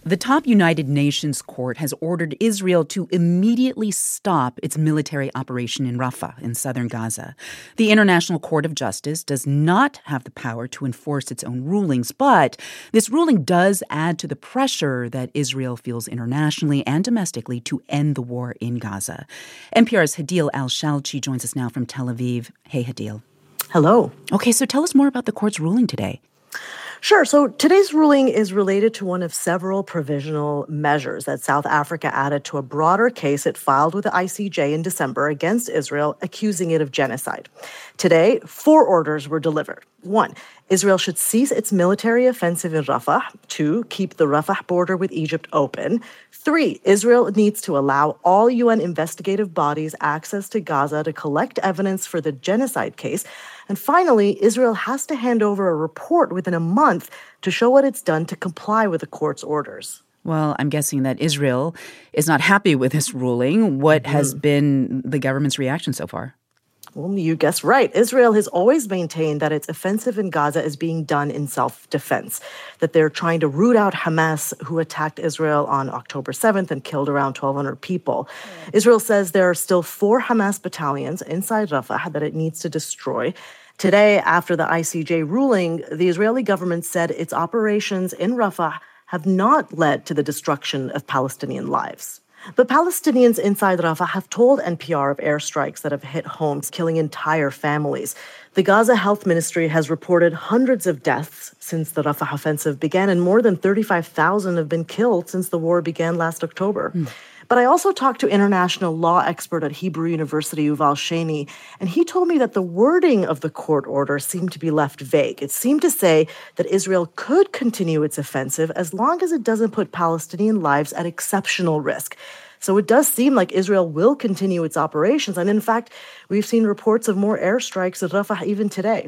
The top United Nations court has ordered Israel to immediately stop its military operation in Rafah in southern Gaza. The International Court of Justice does not have the power to enforce its own rulings, but this ruling does add to the pressure that Israel feels internationally and domestically to end the war in Gaza. NPR's Hadeel Al-Shalchi joins us now from Tel Aviv. Hey, Hadeel. Hello. Okay, so tell us more about the court's ruling today. Sure. So today's ruling is related to one of several provisional measures that South Africa added to a broader case it filed with the ICJ in December against Israel, accusing it of genocide. Today, 4 orders were delivered. 1, Israel should cease its military offensive in Rafah. 2, keep the Rafah border with Egypt open. 3, Israel needs to allow all UN investigative bodies access to Gaza to collect evidence for the genocide case. And finally, Israel has to hand over a report within a month to show what it's done to comply with the court's orders. Well, I'm guessing that Israel is not happy with this ruling. What has been the government's reaction so far? Well, you guessed right. Israel has always maintained that its offensive in Gaza is being done in self-defense, that they're trying to root out Hamas, who attacked Israel on October 7th and killed around 1,200 people. Israel says there are still 4 Hamas battalions inside Rafah that it needs to destroy. Today, after the ICJ ruling, the Israeli government said its operations in Rafah have not led to the destruction of Palestinian lives. But Palestinians inside Rafah have told NPR of airstrikes that have hit homes, killing entire families. The Gaza Health Ministry has reported hundreds of deaths since the Rafah offensive began, and more than 35,000 have been killed since the war began last October. But I also talked to international law expert at Hebrew University, Yuval Shany, and he told me that the wording of the court order seemed to be left vague. It seemed to say that Israel could continue its offensive as long as it doesn't put Palestinian lives at exceptional risk. So it does seem like Israel will continue its operations. And in fact, we've seen reports of more airstrikes at Rafah even today.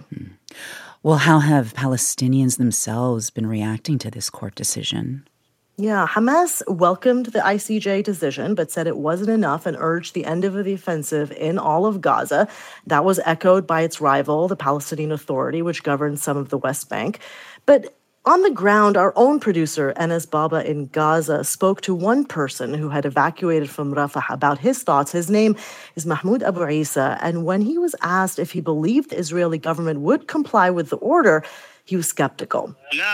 Well, how have Palestinians themselves been reacting to this court decision? Yeah, Hamas welcomed the ICJ decision, but said it wasn't enough and urged the end of the offensive in all of Gaza. That was echoed by its rival, the Palestinian Authority, which governs some of the West Bank. But on the ground, our own producer, Enes Baba in Gaza, spoke to one person who had evacuated from Rafah about his thoughts. His name is Mahmoud Abu Isa, and when he was asked if he believed the Israeli government would comply with the order, he was skeptical.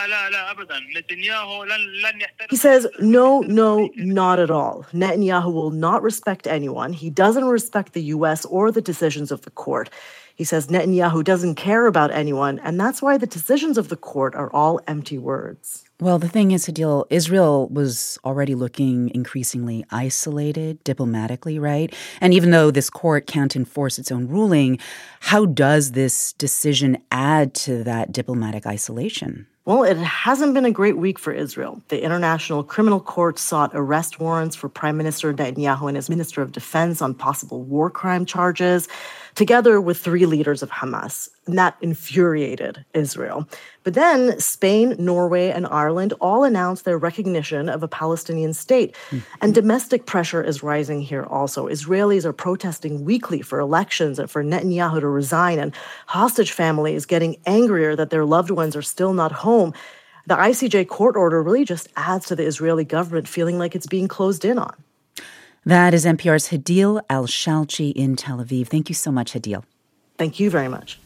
He says, no, not at all. Netanyahu will not respect anyone. He doesn't respect the U.S. or the decisions of the court. He says Netanyahu doesn't care about anyone, and that's why the decisions of the court are all empty words. Well, the thing is, Hadeel, Israel was already looking increasingly isolated diplomatically, right? And even though this court can't enforce its own ruling, how does this decision add to that diplomatic isolation? Well, it hasn't been a great week for Israel. The International Criminal Court sought arrest warrants for Prime Minister Netanyahu and his Minister of Defense on possible war crime charges, together with 3 leaders of Hamas. And that infuriated Israel. But then Spain, Norway, and Ireland all announced their recognition of a Palestinian state. And domestic pressure is rising here also. Israelis are protesting weekly for elections and for Netanyahu to resign, and hostage families getting angrier that their loved ones are still not home. The ICJ court order really just adds to the Israeli government feeling like it's being closed in on. That is NPR's Hadeel Al-Shalchi in Tel Aviv. Thank you so much, Hadeel. Thank you very much.